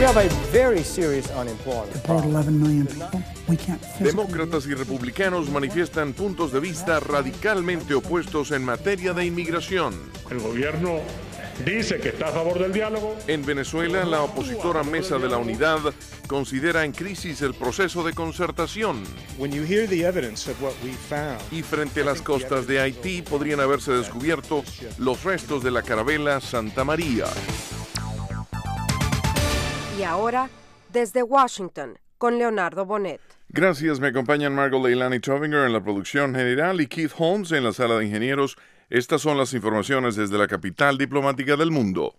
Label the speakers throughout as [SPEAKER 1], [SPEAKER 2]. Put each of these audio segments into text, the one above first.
[SPEAKER 1] Demócratas y republicanos manifiestan puntos de vista radicalmente opuestos en materia de inmigración.
[SPEAKER 2] El gobierno dice que está a favor del diálogo.
[SPEAKER 1] En Venezuela, la opositora Mesa de la Unidad considera en crisis el proceso de concertación. Y frente a las costas de Haití podrían haberse descubierto los restos de la carabela Santa María.
[SPEAKER 3] Y ahora, desde Washington, con Leonardo Bonet.
[SPEAKER 1] Gracias, me acompañan Margot Leilani Tovinger en la producción general y Keith Holmes en la sala de ingenieros. Estas son las informaciones desde la capital diplomática del mundo.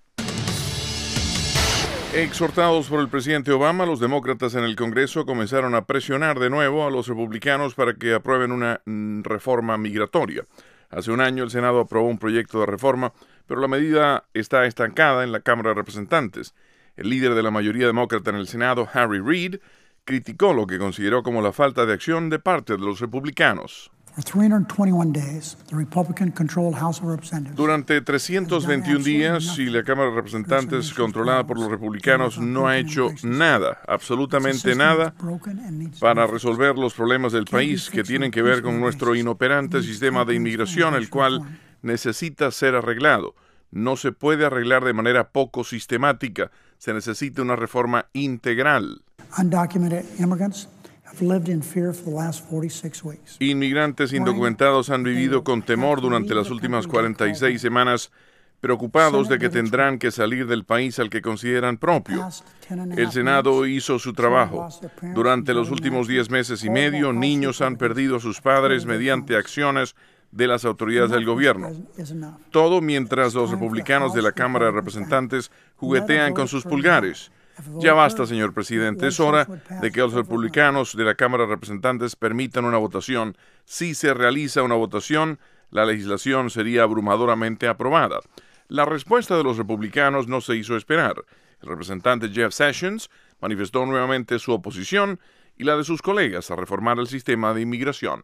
[SPEAKER 1] Exhortados por el presidente Obama, los demócratas en el Congreso comenzaron a presionar de nuevo a los republicanos para que aprueben una reforma migratoria. Hace un año el Senado aprobó un proyecto de reforma, pero la medida está estancada en la Cámara de Representantes. El líder de la mayoría demócrata en el Senado, Harry Reid, criticó lo que consideró como la falta de acción de parte de los republicanos. Durante 321 días, y la Cámara de Representantes, controlada por los republicanos, no ha hecho nada, absolutamente nada, para resolver los problemas del país que tienen que ver con nuestro inoperante sistema de inmigración, el cual necesita ser arreglado. No se puede arreglar de manera poco sistemática. Se necesita una reforma integral. Inmigrantes indocumentados han vivido con temor durante las últimas 46 semanas, preocupados de que tendrán que salir del país al que consideran propio. El Senado hizo su trabajo. Durante los últimos 10 meses y medio, niños han perdido a sus padres mediante acciones de las autoridades del gobierno. Todo mientras los republicanos de la Cámara de Representantes juguetean con sus pulgares. Ya basta, señor presidente. Es hora de que los republicanos de la Cámara de Representantes permitan una votación. Si se realiza una votación, la legislación sería abrumadoramente aprobada. La respuesta de los republicanos no se hizo esperar. El representante Jeff Sessions manifestó nuevamente su oposición y la de sus colegas a reformar el sistema de inmigración.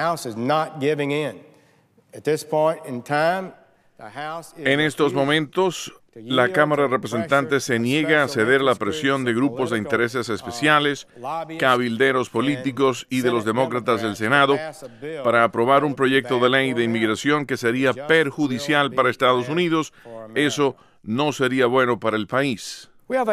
[SPEAKER 1] En estos momentos, la Cámara de Representantes se niega a ceder a la presión de grupos de intereses especiales, cabilderos políticos y de los demócratas del Senado para aprobar un proyecto de ley de inmigración que sería perjudicial para Estados Unidos. Eso no sería bueno para el país.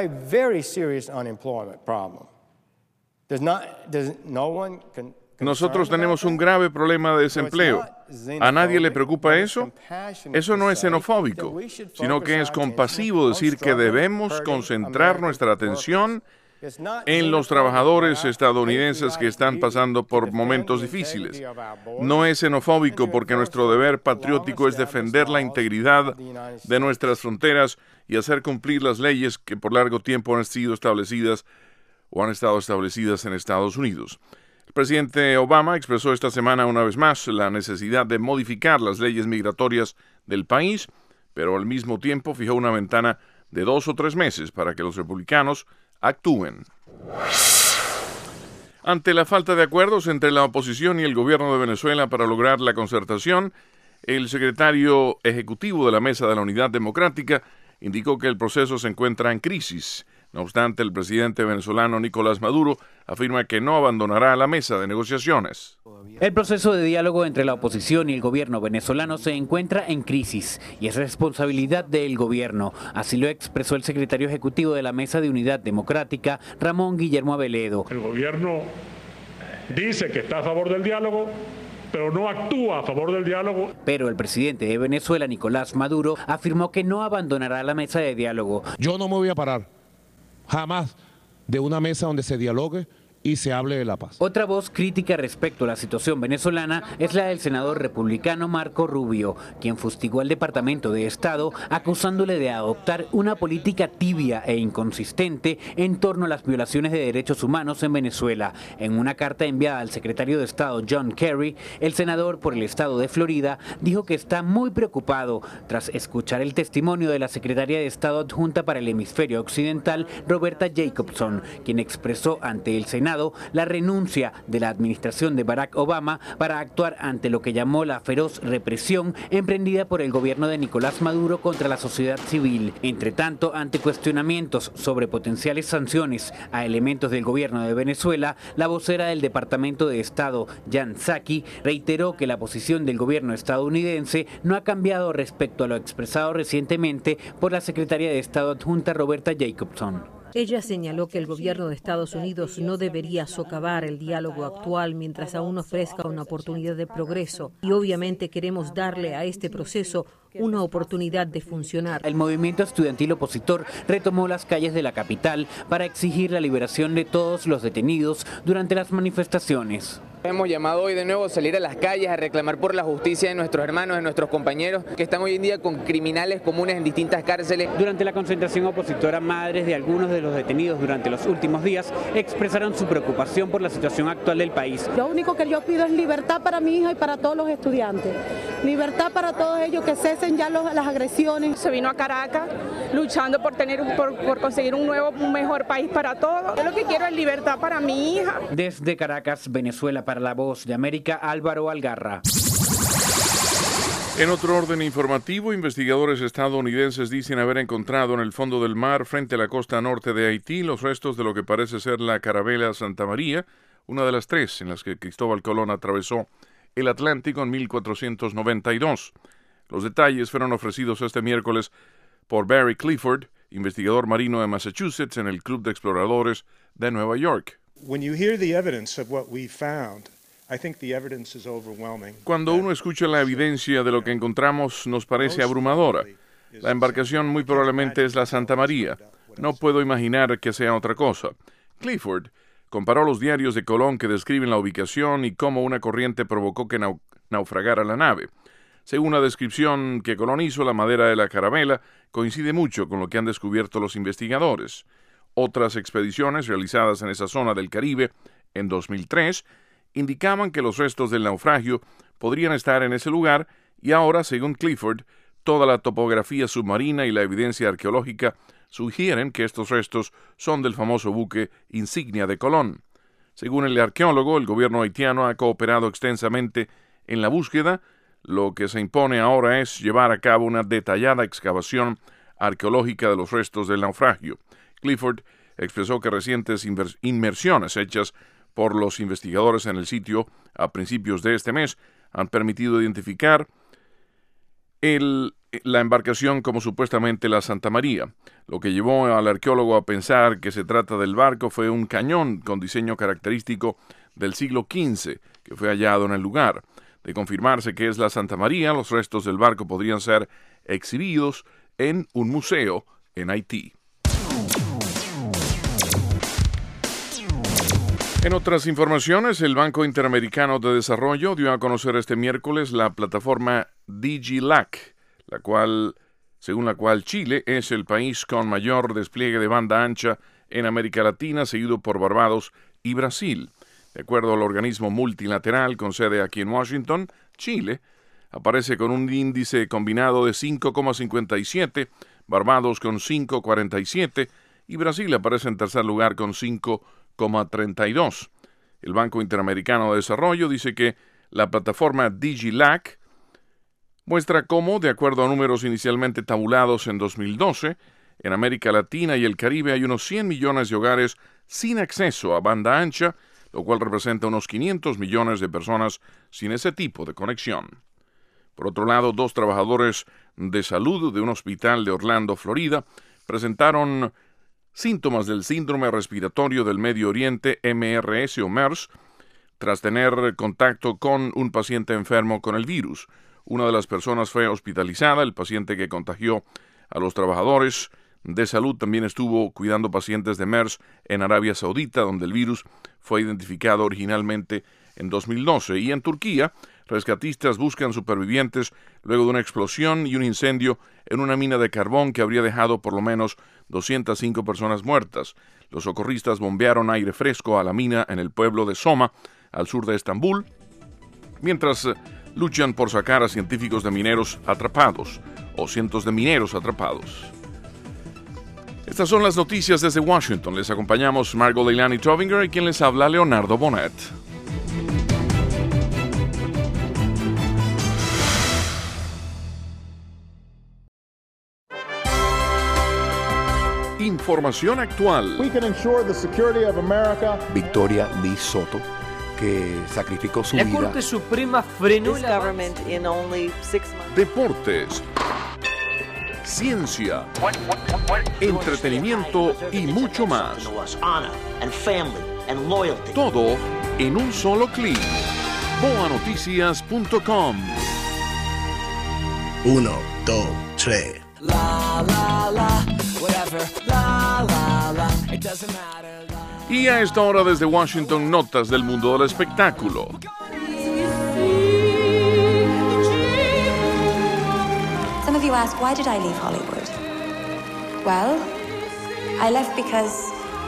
[SPEAKER 1] Nosotros tenemos un grave problema de desempleo. ¿A nadie le preocupa eso? Eso no es xenofóbico, sino que es compasivo decir que debemos concentrar nuestra atención en los trabajadores estadounidenses que están pasando por momentos difíciles. No es xenofóbico porque nuestro deber patriótico es defender la integridad de nuestras fronteras y hacer cumplir las leyes que por largo tiempo han sido establecidas o han estado establecidas en Estados Unidos. El presidente Obama expresó esta semana una vez más la necesidad de modificar las leyes migratorias del país, pero al mismo tiempo fijó una ventana de 2 o 3 meses para que los republicanos actúen. Ante la falta de acuerdos entre la oposición y el gobierno de Venezuela para lograr la concertación, el secretario ejecutivo de la Mesa de la Unidad Democrática indicó que el proceso se encuentra en crisis. No obstante, el presidente venezolano Nicolás Maduro afirma que no abandonará la mesa de negociaciones.
[SPEAKER 4] El proceso de diálogo entre la oposición y el gobierno venezolano se encuentra en crisis y es responsabilidad del gobierno. Así lo expresó el secretario ejecutivo de la Mesa de Unidad Democrática, Ramón Guillermo Aveledo.
[SPEAKER 2] El gobierno dice que está a favor del diálogo, pero no actúa a favor del diálogo.
[SPEAKER 4] Pero el presidente de Venezuela, Nicolás Maduro, afirmó que no abandonará la mesa de diálogo.
[SPEAKER 5] Yo no me voy a parar jamás de una mesa donde se dialogue y se hable de la paz.
[SPEAKER 4] Otra voz crítica respecto a la situación venezolana es la del senador republicano Marco Rubio, quien fustigó al Departamento de Estado acusándole de adoptar una política tibia e inconsistente en torno a las violaciones de derechos humanos en Venezuela. En una carta enviada al secretario de Estado John Kerry, el senador por el estado de Florida dijo que está muy preocupado tras escuchar el testimonio de la secretaria de Estado adjunta para el hemisferio occidental, Roberta Jacobson, quien expresó ante el Senado Senado la renuncia de la administración de Barack Obama para actuar ante lo que llamó la feroz represión emprendida por el gobierno de Nicolás Maduro contra la sociedad civil. Entre tanto, ante cuestionamientos sobre potenciales sanciones a elementos del gobierno de Venezuela, la vocera del Departamento de Estado, Jan Psaki, reiteró que la posición del gobierno estadounidense no ha cambiado respecto a lo expresado recientemente por la secretaria de Estado adjunta Roberta Jacobson.
[SPEAKER 6] Ella señaló que el gobierno de Estados Unidos no debería socavar el diálogo actual mientras aún ofrezca una oportunidad de progreso, y obviamente queremos darle a este proceso una oportunidad de funcionar.
[SPEAKER 4] El movimiento estudiantil opositor retomó las calles de la capital para exigir la liberación de todos los detenidos durante las manifestaciones.
[SPEAKER 7] Hemos llamado hoy de nuevo a salir a las calles a reclamar por la justicia de nuestros hermanos, de nuestros compañeros que están hoy en día con criminales comunes en distintas cárceles.
[SPEAKER 4] Durante la concentración opositora, madres de algunos de los detenidos durante los últimos días expresaron su preocupación por la situación actual del país.
[SPEAKER 8] Lo único que yo pido es libertad para mi hija y para todos los estudiantes. Libertad para todos ellos, que cesen ya las agresiones.
[SPEAKER 9] Se vino a Caracas luchando por conseguir un mejor país para todos. Yo lo que quiero es libertad para mi hija.
[SPEAKER 4] Desde Caracas, Venezuela, para La Voz de América, Álvaro Algarra.
[SPEAKER 1] En otro orden informativo, investigadores estadounidenses dicen haber encontrado en el fondo del mar, frente a la costa norte de Haití, los restos de lo que parece ser la carabela Santa María, una de las 3 en las que Cristóbal Colón atravesó el Atlántico en 1492. Los detalles fueron ofrecidos este miércoles por Barry Clifford, investigador marino de Massachusetts, en el Club de Exploradores de Nueva York. Cuando uno escucha la evidencia de lo que encontramos, nos parece abrumadora. La embarcación muy probablemente es la Santa María. No puedo imaginar que sea otra cosa. Clifford comparó los diarios de Colón que describen la ubicación y cómo una corriente provocó que naufragara la nave. Según la descripción que Colón hizo, la madera de la carabela coincide mucho con lo que han descubierto los investigadores. Otras expediciones realizadas en esa zona del Caribe en 2003 indicaban que los restos del naufragio podrían estar en ese lugar y ahora, según Clifford, toda la topografía submarina y la evidencia arqueológica sugieren que estos restos son del famoso buque insignia de Colón. Según el arqueólogo, el gobierno haitiano ha cooperado extensamente en la búsqueda. Lo que se impone ahora es llevar a cabo una detallada excavación arqueológica de los restos del naufragio. Clifford expresó que recientes inmersiones hechas por los investigadores en el sitio a principios de este mes han permitido identificar la embarcación como supuestamente la Santa María. Lo que llevó al arqueólogo a pensar que se trata del barco fue un cañón con diseño característico del siglo XV que fue hallado en el lugar. De confirmarse que es la Santa María, los restos del barco podrían ser exhibidos en un museo en Haití. En otras informaciones, el Banco Interamericano de Desarrollo dio a conocer este miércoles la plataforma DigiLac, según la cual Chile es el país con mayor despliegue de banda ancha en América Latina, seguido por Barbados y Brasil. De acuerdo al organismo multilateral con sede aquí en Washington, Chile aparece con un índice combinado de 5,57, Barbados con 5,47 y Brasil aparece en tercer lugar con 5,32. El Banco Interamericano de Desarrollo dice que la plataforma DigiLac muestra cómo, de acuerdo a números inicialmente tabulados en 2012, en América Latina y el Caribe hay unos 100 millones de hogares sin acceso a banda ancha, lo cual representa unos 500 millones de personas sin ese tipo de conexión. Por otro lado, 2 trabajadores de salud de un hospital de Orlando, Florida, presentaron síntomas del síndrome respiratorio del Medio Oriente, MRS o MERS, tras tener contacto con un paciente enfermo con el virus. Una de las personas fue hospitalizada. El paciente que contagió a los trabajadores de salud también estuvo cuidando pacientes de MERS en Arabia Saudita, donde el virus fue identificado originalmente en 2012. Y en Turquía, rescatistas buscan supervivientes luego de una explosión y un incendio en una mina de carbón que habría dejado por lo menos 205 personas muertas. Los socorristas bombearon aire fresco a la mina en el pueblo de Soma, al sur de Estambul, mientras luchan por sacar a cientos de mineros atrapados. Estas son las noticias desde Washington. Les acompañamos Margot Leilani Tovinger y quien les habla Leonardo Bonet. Información actual.
[SPEAKER 10] Victoria Lee Soto, que sacrificó su vida.
[SPEAKER 11] La Corte Suprema frenó la...
[SPEAKER 1] Deportes. Ciencia. Entretenimiento y mucho más. Todo en un solo clic. boanoticias.com.
[SPEAKER 12] 1, 2, 3.
[SPEAKER 1] Y a esta hora desde Washington, notas del mundo del espectáculo.
[SPEAKER 13] Some of you ask, why did I leave Hollywood? Well, I left because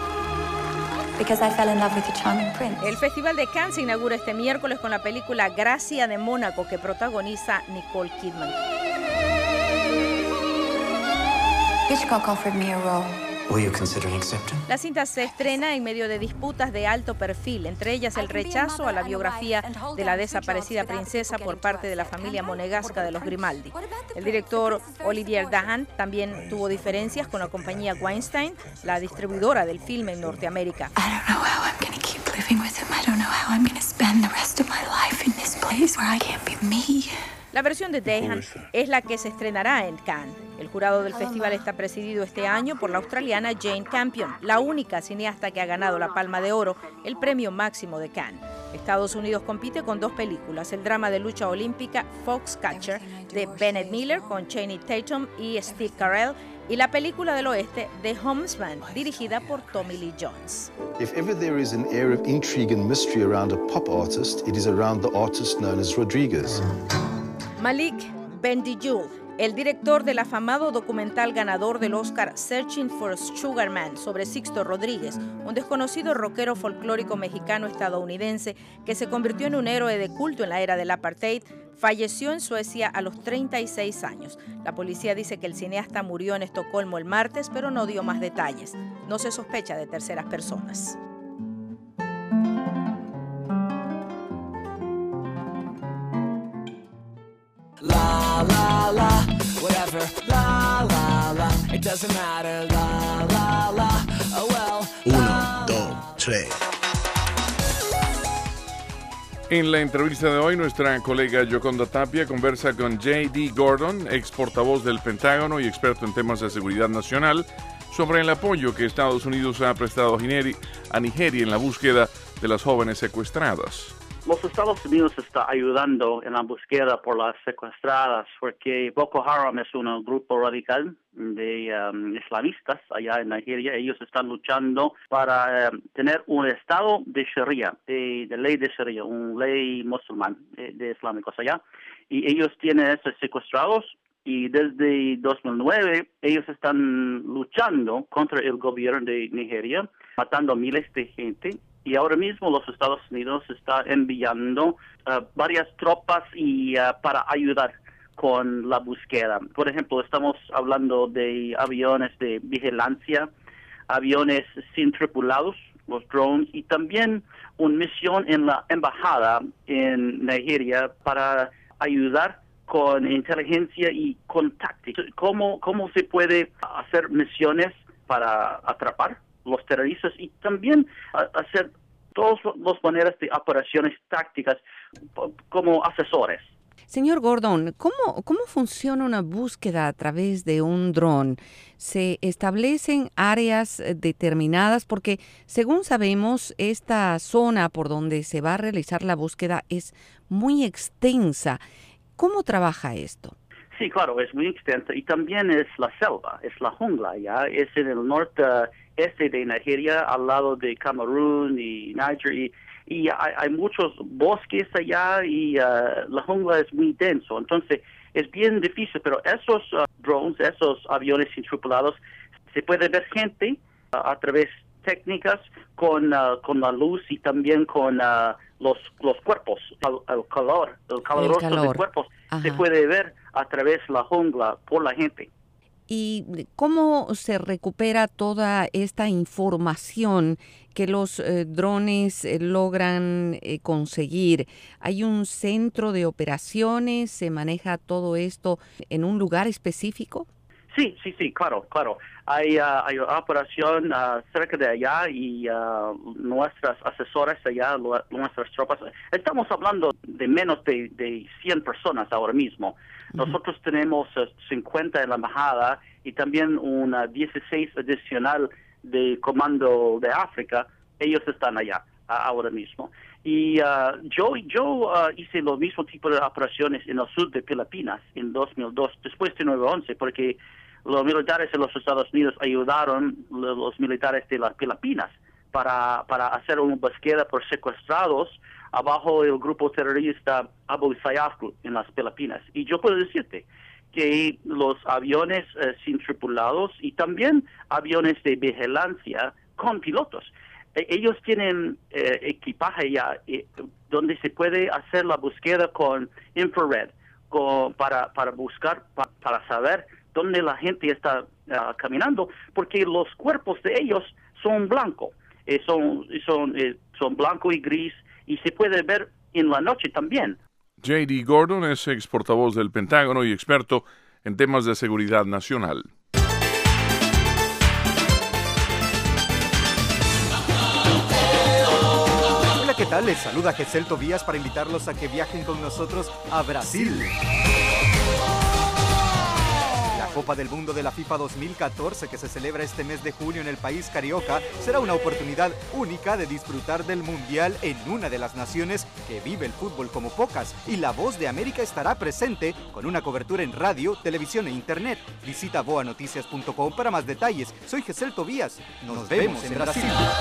[SPEAKER 13] I fell in love with the charming prince.
[SPEAKER 14] El Festival de Cannes se inaugura este miércoles con la película Gracia de Mónaco, que protagoniza Nicole Kidman.
[SPEAKER 13] Hitchcock offered me a role.
[SPEAKER 12] Will you consider accepting?
[SPEAKER 14] La cinta se estrena en medio de disputas de alto perfil, entre ellas el rechazo a la biografía de la desaparecida princesa por parte de la familia monegasca de los Grimaldi. El director Olivier Dahan también tuvo diferencias con la compañía Weinstein, la distribuidora del filme en Norteamérica.
[SPEAKER 13] I don't know how I'm going to keep living with him. I don't know how I'm going to spend the rest of my life in this place where I can't be me.
[SPEAKER 14] La versión de Dahan es la que se estrenará en Cannes. El jurado del festival está presidido este año por la australiana Jane Campion, la única cineasta que ha ganado la Palma de Oro, el premio máximo de Cannes. Estados Unidos compite con 2 películas, el drama de lucha olímpica Foxcatcher de Bennett Miller con Channing Tatum y Steve Carell, y la película del oeste The Homesman, dirigida por Tommy Lee Jones.
[SPEAKER 15] If ever there is an air of intrigue and mystery around a pop artist, it is around the artist known as Rodriguez.
[SPEAKER 14] Malik Bendijul, el director del afamado documental ganador del Oscar Searching for Sugar Man sobre Sixto Rodríguez, un desconocido rockero folclórico mexicano-estadounidense que se convirtió en un héroe de culto en la era del apartheid, falleció en Suecia a los 36 años. La policía dice que el cineasta murió en Estocolmo el martes, pero no dio más detalles. No se sospecha de terceras personas.
[SPEAKER 11] La la la, whatever. La la la, it doesn't matter. La la la, oh well.
[SPEAKER 12] 1, 2, 3.
[SPEAKER 1] En la entrevista de hoy, nuestra colega Yoconda Tapia conversa con J.D. Gordon, ex portavoz del Pentágono y experto en temas de seguridad nacional, sobre el apoyo que Estados Unidos ha prestado a Nigeria en la búsqueda de las jóvenes secuestradas.
[SPEAKER 16] Los Estados Unidos está ayudando en la búsqueda por las secuestradas porque Boko Haram es un grupo radical de islamistas allá en Nigeria. Ellos están luchando para tener un estado de Sharia, de ley de Sharia, una ley musulmán de islámicos allá. Y ellos tienen esos secuestrados y desde 2009 ellos están luchando contra el gobierno de Nigeria, matando miles de gente. Y ahora mismo los Estados Unidos están enviando varias tropas para ayudar con la búsqueda. Por ejemplo, estamos hablando de aviones de vigilancia, aviones sin tripulados, los drones, y también una misión en la embajada en Nigeria para ayudar con inteligencia y con táctica. ¿Cómo se puede hacer misiones para atrapar los terroristas y también hacer todas las maneras de operaciones tácticas como asesores?
[SPEAKER 17] Señor Gordon, ¿cómo funciona una búsqueda a través de un dron? ¿Se establecen áreas determinadas? Porque, según sabemos, esta zona por donde se va a realizar la búsqueda es muy extensa. ¿Cómo trabaja esto?
[SPEAKER 16] Sí, claro, es muy extensa y también es la selva, es la jungla, ya es en el norte este de Nigeria, al lado de Camerún y Niger, y hay muchos bosques allá y la jungla es muy denso, entonces es bien difícil, pero esos drones, esos aviones sin tripulados, se puede ver gente a través de técnicas con la luz y también con los cuerpos, el calor de los cuerpos. Ajá. Se puede ver a través de la jungla por la gente.
[SPEAKER 17] ¿Y cómo se recupera toda esta información que los drones logran conseguir? ¿Hay un centro de operaciones? ¿Se maneja todo esto en un lugar específico?
[SPEAKER 16] Sí, claro. Hay una operación cerca de allá y nuestras asesoras allá, nuestras tropas. Estamos hablando de menos de 100 personas ahora mismo. Nosotros tenemos 50 en la embajada y también una 16 adicional de Comando de África. Ellos están allá ahora mismo. Y yo hice lo mismo tipo de operaciones en el sur de Filipinas en 2002, después de 9/11, porque los militares de los Estados Unidos ayudaron los militares de las Filipinas para hacer una búsqueda por secuestrados abajo del grupo terrorista Abu Sayyaf en las Filipinas. Y yo puedo decirte que los aviones sin tripulados y también aviones de vigilancia con pilotos, ellos tienen equipaje ya donde se puede hacer la búsqueda con infrared para buscar, para saber dónde la gente está caminando, porque los cuerpos de ellos son blancos, son blanco y gris, y se puede ver en la noche también.
[SPEAKER 1] J.D. Gordon es ex portavoz del Pentágono y experto en temas de seguridad nacional.
[SPEAKER 18] Hola, ¿qué tal? Les saluda Gesell Tobías para invitarlos a que viajen con nosotros a Brasil. La Copa del Mundo de la FIFA 2014, que se celebra este mes de junio en el país carioca, será una oportunidad única de disfrutar del Mundial en una de las naciones que vive el fútbol como pocas, y La Voz de América estará presente con una cobertura en radio, televisión e internet. Visita boanoticias.com para más detalles. Soy Gesell Tobías. Nos vemos en Brasil.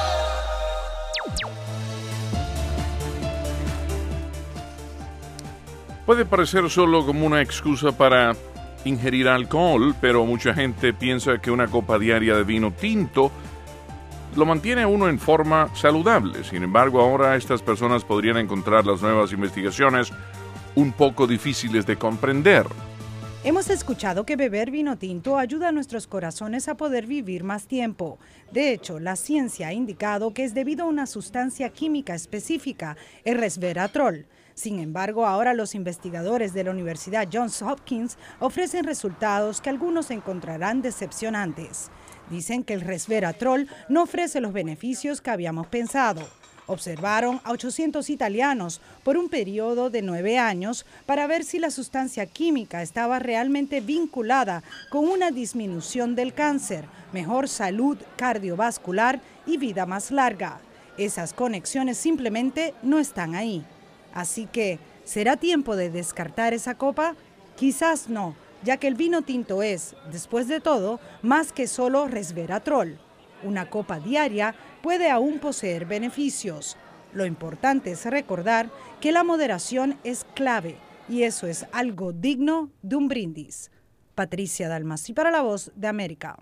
[SPEAKER 1] Puede parecer solo como una excusa para ingerir alcohol, pero mucha gente piensa que una copa diaria de vino tinto lo mantiene a uno en forma saludable. Sin embargo, ahora estas personas podrían encontrar las nuevas investigaciones un poco difíciles de comprender.
[SPEAKER 19] Hemos escuchado que beber vino tinto ayuda a nuestros corazones a poder vivir más tiempo. De hecho, la ciencia ha indicado que es debido a una sustancia química específica, el resveratrol. Sin embargo, ahora los investigadores de la Universidad Johns Hopkins ofrecen resultados que algunos encontrarán decepcionantes. Dicen que el resveratrol no ofrece los beneficios que habíamos pensado. Observaron a 800 italianos por un periodo de 9 años para ver si la sustancia química estaba realmente vinculada con una disminución del cáncer, mejor salud cardiovascular y vida más larga. Esas conexiones simplemente no están ahí. Así que, ¿será tiempo de descartar esa copa? Quizás no, ya que el vino tinto es, después de todo, más que solo resveratrol. Una copa diaria puede aún poseer beneficios. Lo importante es recordar que la moderación es clave y eso es algo digno de un brindis. Patricia Dalmasi para La Voz de América.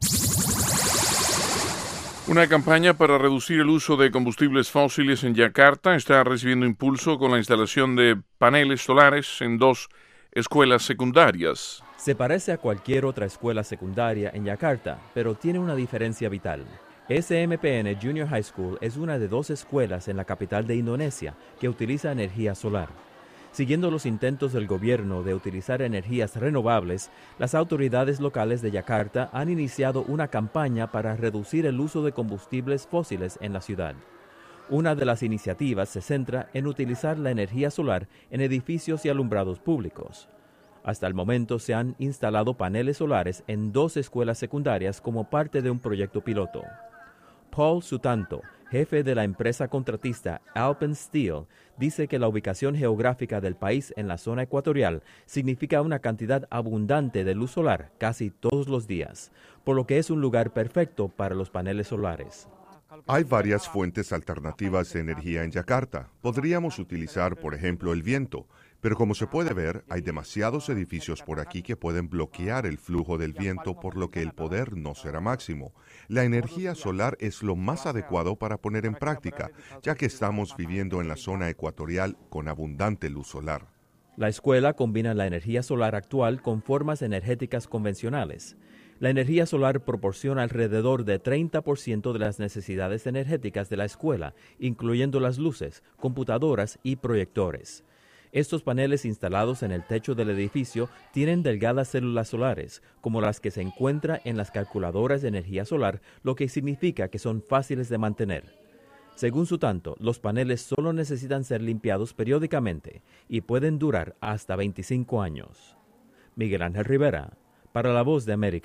[SPEAKER 1] Una campaña para reducir el uso de combustibles fósiles en Yakarta está recibiendo impulso con la instalación de paneles solares en 2 escuelas secundarias.
[SPEAKER 20] Se parece a cualquier otra escuela secundaria en Yakarta, pero tiene una diferencia vital. SMPN Junior High School es una de 2 escuelas en la capital de Indonesia que utiliza energía solar. Siguiendo los intentos del gobierno de utilizar energías renovables, las autoridades locales de Yakarta han iniciado una campaña para reducir el uso de combustibles fósiles en la ciudad. Una de las iniciativas se centra en utilizar la energía solar en edificios y alumbrados públicos. Hasta el momento se han instalado paneles solares en 2 escuelas secundarias como parte de un proyecto piloto. Paul Sutanto, jefe de la empresa contratista Alpen Steel, dice que la ubicación geográfica del país en la zona ecuatorial significa una cantidad abundante de luz solar casi todos los días, por lo que es un lugar perfecto para los paneles solares.
[SPEAKER 21] Hay varias fuentes alternativas de energía en Yakarta. Podríamos utilizar, por ejemplo, el viento, pero como se puede ver, hay demasiados edificios por aquí que pueden bloquear el flujo del viento, por lo que el poder no será máximo. La energía solar es lo más adecuado para poner en práctica, ya que estamos viviendo en la zona ecuatorial con abundante luz solar.
[SPEAKER 20] La escuela combina la energía solar actual con formas energéticas convencionales. La energía solar proporciona alrededor de 30% de las necesidades energéticas de la escuela, incluyendo las luces, computadoras y proyectores. Estos paneles instalados en el techo del edificio tienen delgadas células solares, como las que se encuentran en las calculadoras de energía solar, lo que significa que son fáciles de mantener. Según su tanto, los paneles solo necesitan ser limpiados periódicamente y pueden durar hasta 25 años. Miguel Ángel Rivera, para La Voz de América.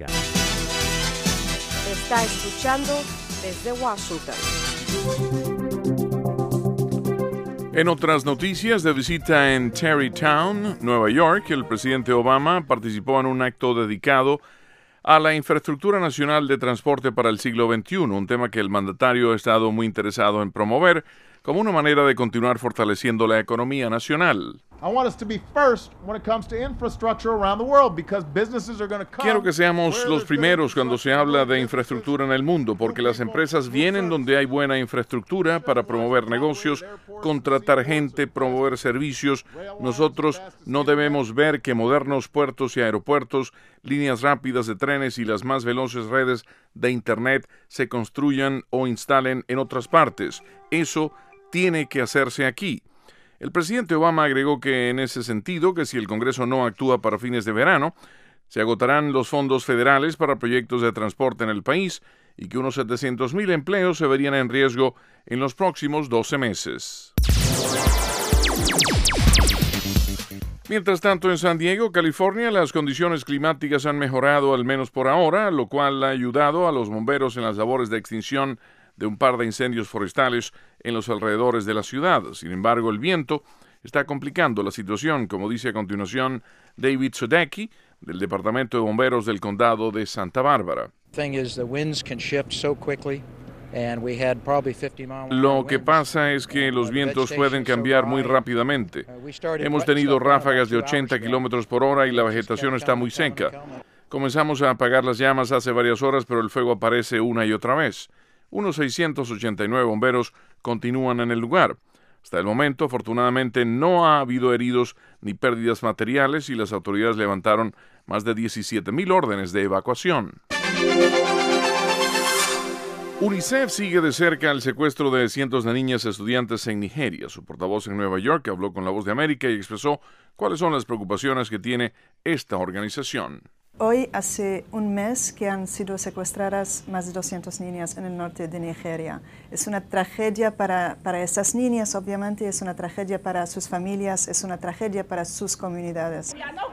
[SPEAKER 14] Está escuchando desde Washington.
[SPEAKER 1] En otras noticias, de visita en Tarrytown, Nueva York, el presidente Obama participó en un acto dedicado a la infraestructura nacional de transporte para el siglo XXI, un tema que el mandatario ha estado muy interesado en promover como una manera de continuar fortaleciendo la economía nacional. Quiero que seamos los primeros cuando se habla de infraestructura en el mundo, porque las empresas vienen donde hay buena infraestructura para promover negocios, contratar gente, promover servicios. Nosotros no debemos ver que modernos puertos y aeropuertos, líneas rápidas de trenes y las más veloces redes de Internet se construyan o instalen en otras partes. Eso tiene que hacerse aquí. El presidente Obama agregó que en ese sentido, que si el Congreso no actúa para fines de verano, se agotarán los fondos federales para proyectos de transporte en el país y que unos 700,000 empleos se verían en riesgo en los próximos 12 meses. Mientras tanto, en San Diego, California, las condiciones climáticas han mejorado al menos por ahora, lo cual ha ayudado a los bomberos en las labores de extinción de un par de incendios forestales en los alrededores de la ciudad. Sin embargo, el viento está complicando la situación, como dice a continuación David Sodecki, del Departamento de Bomberos del Condado de Santa Bárbara. Lo que pasa es que los vientos pueden cambiar muy rápidamente. Hemos tenido ráfagas de 80 kilómetros por hora y la vegetación está muy seca. Comenzamos a apagar las llamas hace varias horas, pero el fuego aparece una y otra vez. Unos 689 bomberos continúan en el lugar. Hasta el momento, afortunadamente, no ha habido heridos ni pérdidas materiales y las autoridades levantaron más de 17,000 órdenes de evacuación. UNICEF sigue de cerca el secuestro de cientos de niñas estudiantes en Nigeria. Su portavoz en Nueva York habló con La Voz de América y expresó cuáles son las preocupaciones que tiene esta organización.
[SPEAKER 3] Hoy hace un mes que han sido secuestradas más de 200 niñas en el norte de Nigeria. Es una tragedia para estas niñas, obviamente, es una tragedia para sus familias, es una tragedia para sus comunidades.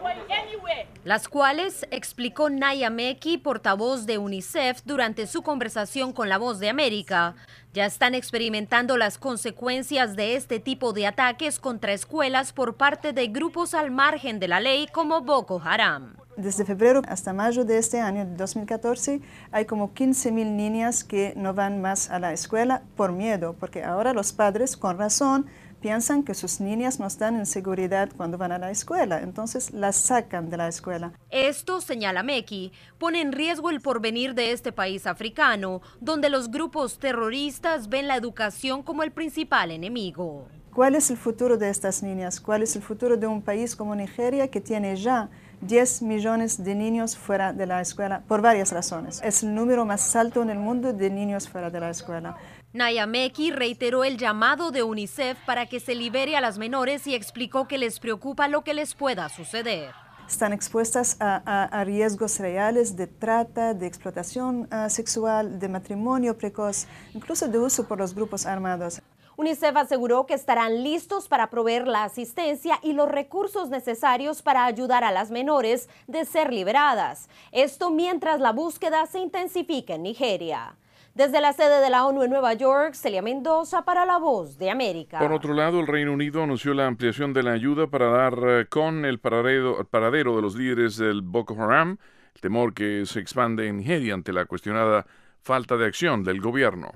[SPEAKER 14] Las cuales explicó Naya Meki, portavoz de UNICEF, durante su conversación con La Voz de América. Ya están experimentando las consecuencias de este tipo de ataques contra escuelas por parte de grupos al margen de la ley como Boko Haram.
[SPEAKER 3] Desde febrero hasta mayo de este año, de 2014, hay como 15,000 niñas que no van más a la escuela por miedo, porque ahora los padres, con razón, piensan que sus niñas no están en seguridad cuando van a la escuela, entonces las sacan de la escuela.
[SPEAKER 14] Esto, señala Meki, pone en riesgo el porvenir de este país africano, donde los grupos terroristas ven la educación como el principal enemigo.
[SPEAKER 3] ¿Cuál es el futuro de estas niñas? ¿Cuál es el futuro de un país como Nigeria que tiene ya 10 millones de niños fuera de la escuela por varias razones? Es el número más alto en el mundo de niños fuera de la escuela.
[SPEAKER 14] Naya Meki reiteró el llamado de UNICEF para que se libere a las menores y explicó que les preocupa lo que les pueda suceder.
[SPEAKER 3] Están expuestas a riesgos reales de trata, de explotación sexual, de matrimonio precoz, incluso de uso por los grupos armados.
[SPEAKER 14] UNICEF aseguró que estarán listos para proveer la asistencia y los recursos necesarios para ayudar a las menores de ser liberadas. Esto mientras la búsqueda se intensifica en Nigeria. Desde la sede de la ONU en Nueva York, Celia Mendoza para La Voz de América.
[SPEAKER 1] Por otro lado, el Reino Unido anunció la ampliación de la ayuda para dar con el paradero de los líderes del Boko Haram, el temor que se expande en Nigeria ante la cuestionada falta de acción del gobierno.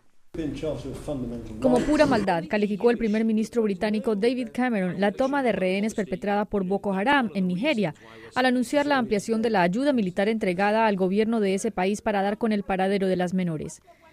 [SPEAKER 22] Como pura maldad, calificó el primer ministro británico David Cameron la toma de rehenes perpetrada por Boko Haram en Nigeria, al anunciar la ampliación de la ayuda militar entregada al gobierno de ese país para dar con el paradero de las menores.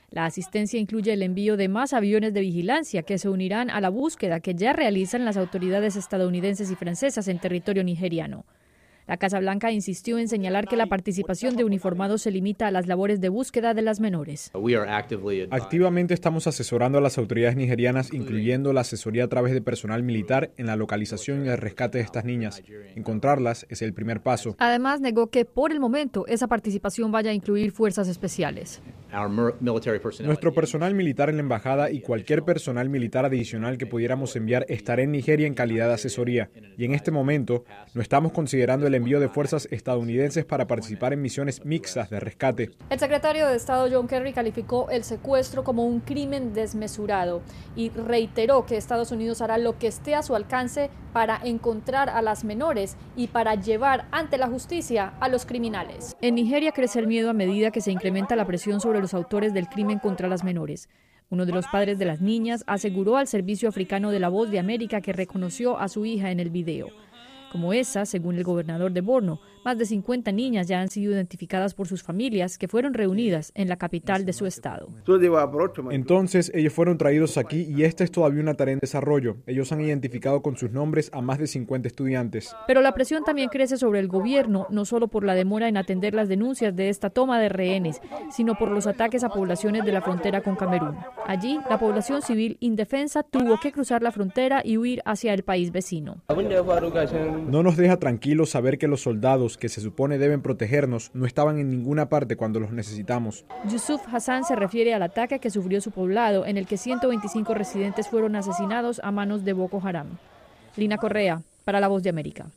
[SPEAKER 22] La asistencia incluye el envío de más aviones de vigilancia que se unirán a la búsqueda que ya realizan las autoridades estadounidenses y francesas en territorio nigeriano. La Casa Blanca insistió en señalar que la participación de uniformados se limita a las labores de búsqueda de las menores.
[SPEAKER 2] Activamente estamos asesorando a las autoridades nigerianas, incluyendo la asesoría a través de personal militar en la localización y el rescate de estas niñas. Encontrarlas es el primer paso.
[SPEAKER 22] Además, negó que por el momento esa participación vaya a incluir fuerzas especiales.
[SPEAKER 2] Nuestro personal militar en la embajada y cualquier personal militar adicional que pudiéramos enviar estará en Nigeria en calidad de asesoría. Y en este momento no estamos considerando el envío de fuerzas estadounidenses para participar en misiones mixtas de rescate.
[SPEAKER 22] El secretario de Estado John Kerry calificó el secuestro como un crimen desmesurado y reiteró que Estados Unidos hará lo que esté a su alcance para encontrar a las menores y para llevar ante la justicia a los criminales. En Nigeria crece el miedo a medida que se incrementa la presión sobre los autores del crimen contra las menores. Uno de los padres de las niñas aseguró al Servicio Africano de la Voz de América que reconoció a su hija en el video. Como esa, según el gobernador de Borno, más de 50 niñas ya han sido identificadas por sus familias que fueron reunidas en la capital de su estado.
[SPEAKER 2] Entonces, ellos fueron traídos aquí y esta es todavía una tarea en desarrollo. Ellos han identificado con sus nombres a más de 50 estudiantes.
[SPEAKER 22] Pero la presión también crece sobre el gobierno, no solo por la demora en atender las denuncias de esta toma de rehenes, sino por los ataques a poblaciones de la frontera con Camerún. Allí, la población civil indefensa tuvo que cruzar la frontera y huir hacia el país vecino.
[SPEAKER 2] No nos deja tranquilos saber que los soldados que se supone deben protegernos no estaban en ninguna parte cuando los necesitamos.
[SPEAKER 22] Yusuf Hassan se refiere al ataque que sufrió su poblado, en el que 125 residentes fueron asesinados a manos de Boko Haram. Lina Correa, para La Voz de América.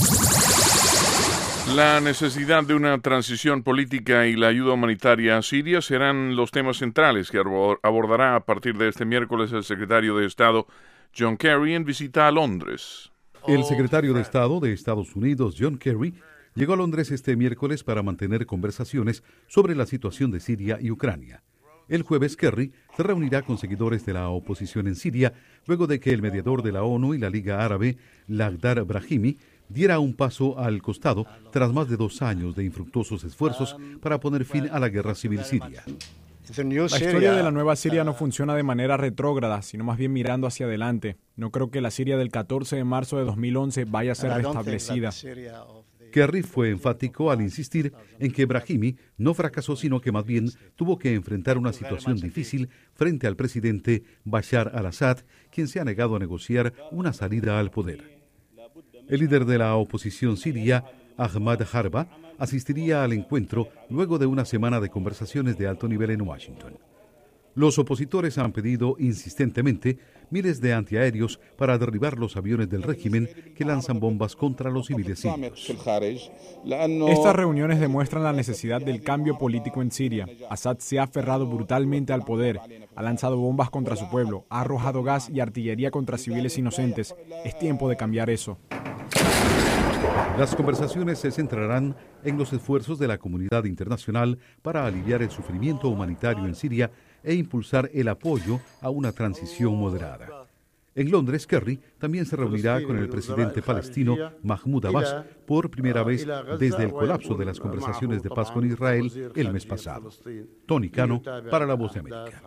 [SPEAKER 1] La necesidad de una transición política y la ayuda humanitaria a Siria serán los temas centrales que abordará a partir de este miércoles el secretario de Estado John Kerry en visita a Londres.
[SPEAKER 5] El secretario de Estado de Estados Unidos, John Kerry, llegó a Londres este miércoles para mantener conversaciones sobre la situación de Siria y Ucrania. El jueves, Kerry se reunirá con seguidores de la oposición en Siria, luego de que el mediador de la ONU y la Liga Árabe, Lakhdar Brahimi, diera un paso al costado tras más de 2 años de infructuosos esfuerzos para poner fin a la guerra civil siria.
[SPEAKER 2] La historia de la nueva Siria no funciona de manera retrógrada, sino más bien mirando hacia adelante. No creo que la Siria del 14 de marzo de 2011 vaya a ser restablecida.
[SPEAKER 5] Kerry fue enfático al insistir en que Brahimi no fracasó, sino que más bien tuvo que enfrentar una situación difícil frente al presidente Bashar al-Assad, quien se ha negado a negociar una salida al poder. El líder de la oposición siria, Ahmad Harba, asistiría al encuentro luego de una semana de conversaciones de alto nivel en Washington. Los opositores han pedido insistentemente miles de antiaéreos para derribar los aviones del régimen que lanzan bombas contra los civiles sirios.
[SPEAKER 2] Estas reuniones demuestran la necesidad del cambio político en Siria. Assad se ha aferrado brutalmente al poder, ha lanzado bombas contra su pueblo, ha arrojado gas y artillería contra civiles inocentes. Es tiempo de cambiar eso.
[SPEAKER 5] Las conversaciones se centrarán en los esfuerzos de la comunidad internacional para aliviar el sufrimiento humanitario en Siria e impulsar el apoyo a una transición moderada. En Londres, Kerry también se reunirá con el presidente palestino Mahmoud Abbas por primera vez desde el colapso de las conversaciones de paz con Israel el mes pasado. Tony Cano, para La Voz de América.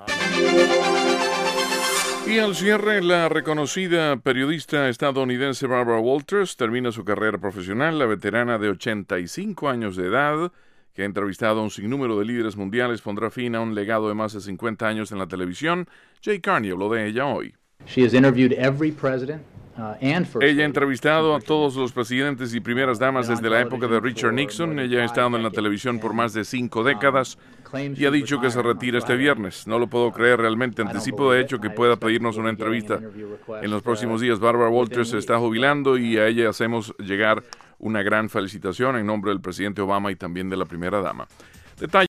[SPEAKER 1] Y al cierre, la reconocida periodista estadounidense Barbara Walters termina su carrera profesional. La veterana de 85 años de edad, que ha entrevistado a un sinnúmero de líderes mundiales, pondrá fin a un legado de más de 50 años en la televisión. Jay Carney habló de ella hoy. Ella ha entrevistado a todos los presidentes y primeras damas desde la época de Richard Nixon. Ella ha estado en la televisión por más de 5 décadas y ha dicho que se retira este viernes. No lo puedo creer realmente. Anticipo de hecho que pueda pedirnos una entrevista en los próximos días. Barbara Walters se está jubilando y a ella hacemos llegar una gran felicitación en nombre del presidente Obama y también de la primera dama. Detalles